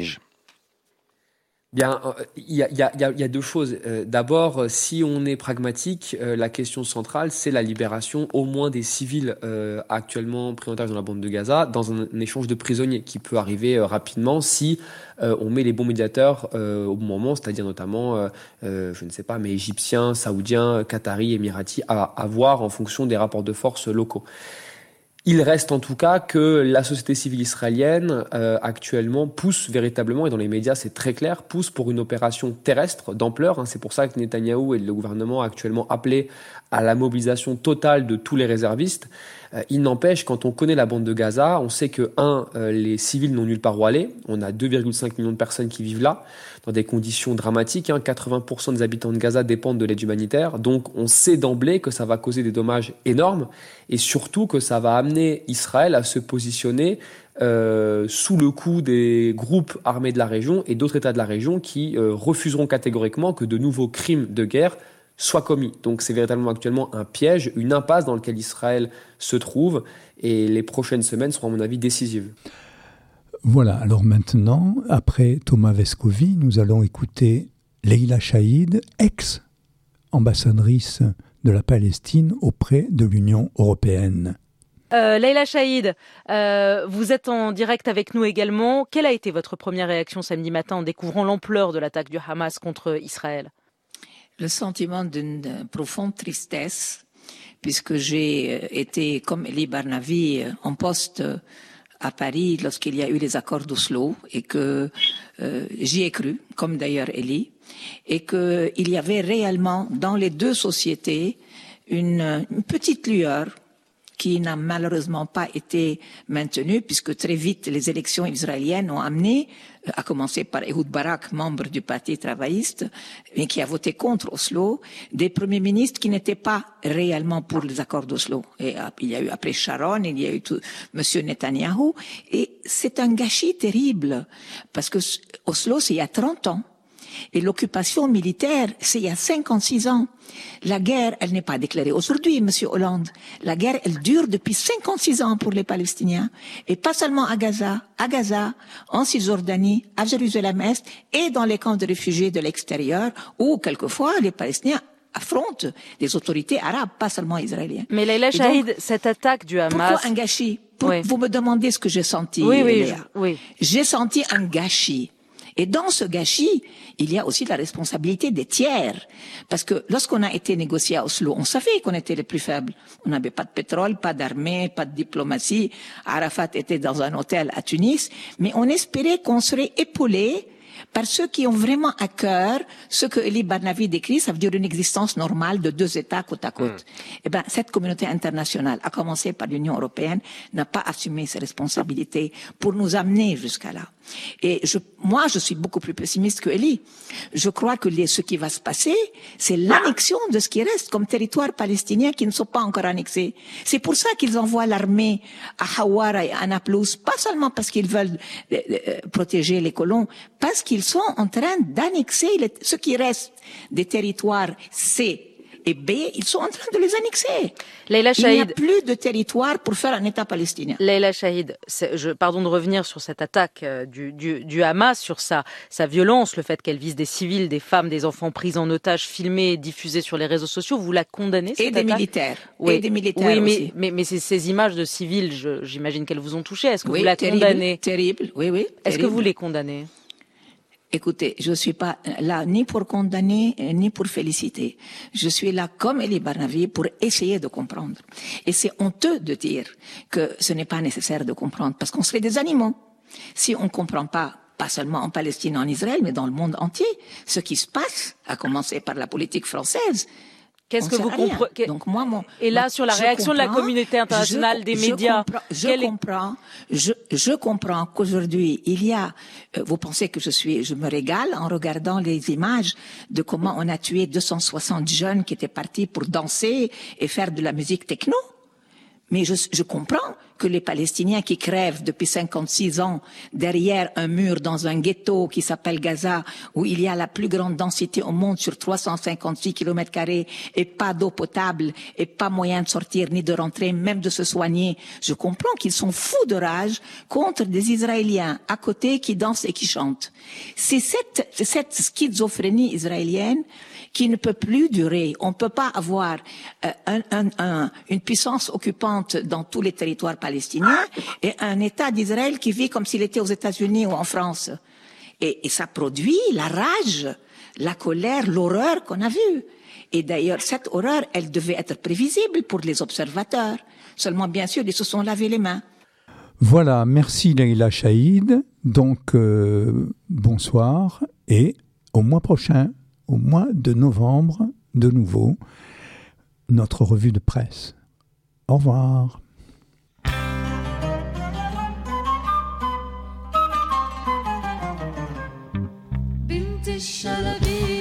Speaker 7: Bien, il y a deux choses. D'abord, si on est pragmatique, la question centrale, c'est la libération au moins des civils actuellement pris en otage dans la bande de Gaza, dans un échange de prisonniers qui peut arriver rapidement si on met les bons médiateurs au bon moment, c'est-à-dire notamment, je ne sais pas, mais égyptiens, saoudiens, qataris, émiratis, à voir en fonction des rapports de force locaux. Il reste en tout cas que la société civile israélienne actuellement pousse véritablement, et dans les médias c'est très clair, pousse pour une opération terrestre d'ampleur. C'est pour ça que Netanyahou et le gouvernement ont actuellement appelé à la mobilisation totale de tous les réservistes. Il n'empêche, quand on connaît la bande de Gaza, on sait que, les civils n'ont nulle part où aller. On a 2,5 millions de personnes qui vivent là, dans des conditions dramatiques. 80% des habitants de Gaza dépendent de l'aide humanitaire. Donc on sait d'emblée que ça va causer des dommages énormes, et surtout que ça va amener Israël à se positionner sous le coup des groupes armés de la région et d'autres États de la région qui refuseront catégoriquement que de nouveaux crimes de guerre soient commis. Donc c'est véritablement actuellement un piège, une impasse dans laquelle Israël se trouve, et les prochaines semaines seront à mon avis décisives.
Speaker 2: Voilà, alors maintenant, après Thomas Vescovi, nous allons écouter Leila Chaïd, ex-ambassadrice de la Palestine auprès de l'Union européenne.
Speaker 8: Leila Chaïd, vous êtes en direct avec nous également. Quelle a été votre première réaction samedi matin en découvrant l'ampleur de l'attaque du Hamas contre Israël ?
Speaker 9: Le sentiment d'une profonde tristesse, puisque j'ai été, comme Elie Barnavi, en poste à Paris lorsqu'il y a eu les accords d'Oslo, et que j'y ai cru, comme d'ailleurs Elie, et qu'il y avait réellement dans les deux sociétés une petite lueur qui n'a malheureusement pas été maintenue, puisque très vite les élections israéliennes ont amené, à commencer par Ehud Barak, membre du Parti travailliste, mais qui a voté contre Oslo, des premiers ministres qui n'étaient pas réellement pour les accords d'Oslo. Et il y a eu après Sharon, il y a eu Monsieur Netanyahou, et c'est un gâchis terrible, parce que Oslo, c'est il y a 30 ans. Et l'occupation militaire, c'est il y a 56 ans. La guerre, elle n'est pas déclarée aujourd'hui, Monsieur Hollande. La guerre, elle dure depuis 56 ans pour les Palestiniens. Et pas seulement à Gaza, en Cisjordanie, à Jérusalem-Est et dans les camps de réfugiés de l'extérieur, où quelquefois les Palestiniens affrontent des autorités arabes, pas seulement israéliennes.
Speaker 8: Mais Leïla Chahid, cette attaque du Hamas...
Speaker 9: Pourquoi un gâchis?
Speaker 8: Oui.
Speaker 9: Vous me demandez ce que j'ai senti,
Speaker 8: Oui,
Speaker 9: Léa.
Speaker 8: oui.
Speaker 9: J'ai senti un gâchis. Et dans ce gâchis, il y a aussi la responsabilité des tiers. Parce que lorsqu'on a été négocié à Oslo, on savait qu'on était les plus faibles. On n'avait pas de pétrole, pas d'armée, pas de diplomatie. Arafat était dans un hôtel à Tunis. Mais on espérait qu'on serait épaulé par ceux qui ont vraiment à cœur ce que Elie Barnavi décrit, ça veut dire une existence normale de deux États côte à côte. Eh ben, cette communauté internationale, à commencer par l'Union européenne, n'a pas assumé ses responsabilités pour nous amener jusqu'à là. Et moi, je suis beaucoup plus pessimiste que Elie. Je crois que ce qui va se passer, c'est l'annexion de ce qui reste comme territoire palestinien qui ne sont pas encore annexés. C'est pour ça qu'ils envoient l'armée à Hawara et à Naplouse, pas seulement parce qu'ils veulent protéger les colons, parce qu'ils sont en train d'annexer ce qui reste des territoires C et B, ils sont en train de les annexer.
Speaker 8: Leïla
Speaker 9: Il n'y a
Speaker 8: Chahid,
Speaker 9: plus de territoire pour faire un État palestinien.
Speaker 8: Leïla Chahid, pardon de revenir sur cette attaque du Hamas, sur sa violence, le fait qu'elle vise des civils, des femmes, des enfants pris en otage, filmés et diffusés sur les réseaux sociaux. Vous la condamnez, cette
Speaker 9: Et
Speaker 8: attaque?
Speaker 9: des militaires.
Speaker 8: Oui.
Speaker 9: Et des militaires
Speaker 8: oui,
Speaker 9: aussi.
Speaker 8: mais ces images de civils, j'imagine qu'elles vous ont touché. Est-ce que
Speaker 9: Oui,
Speaker 8: vous la
Speaker 9: terrible,
Speaker 8: condamnez?
Speaker 9: Terrible, oui.
Speaker 8: Est-ce que
Speaker 9: terrible.
Speaker 8: vous les condamnez?
Speaker 9: Écoutez, je suis pas là ni pour condamner, ni pour féliciter. Je suis là comme Elie Barnavi pour essayer de comprendre. Et c'est honteux de dire que ce n'est pas nécessaire de comprendre, parce qu'on serait des animaux. Si on ne comprend pas seulement en Palestine, en Israël, mais dans le monde entier, ce qui se passe, à commencer par la politique française.
Speaker 8: Qu'est-ce que vous comprenez?
Speaker 9: Donc
Speaker 8: et là, sur la réaction de la communauté internationale, des médias,
Speaker 9: je comprends qu'aujourd'hui il y a. Vous pensez que je me régale en regardant les images de comment on a tué 260 jeunes qui étaient partis pour danser et faire de la musique techno? Mais je comprends que les Palestiniens qui crèvent depuis 56 ans derrière un mur dans un ghetto qui s'appelle Gaza, où il y a la plus grande densité au monde sur 356 km² et pas d'eau potable et pas moyen de sortir ni de rentrer, même de se soigner. Je comprends qu'ils sont fous de rage contre des Israéliens à côté qui dansent et qui chantent. C'est cette schizophrénie israélienne qui ne peut plus durer. On ne peut pas avoir une puissance occupante dans tous les territoires palestiniens et un État d'Israël qui vit comme s'il était aux États-Unis ou en France. Et ça produit la rage, la colère, l'horreur qu'on a vue. Et d'ailleurs, cette horreur, elle devait être prévisible pour les observateurs. Seulement, bien sûr, ils se sont lavés les mains.
Speaker 2: Voilà, merci Leïla Chahid. Donc, bonsoir et au mois prochain. Au mois de novembre, de nouveau, notre revue de presse. Au revoir.
Speaker 1: بنت الشلبي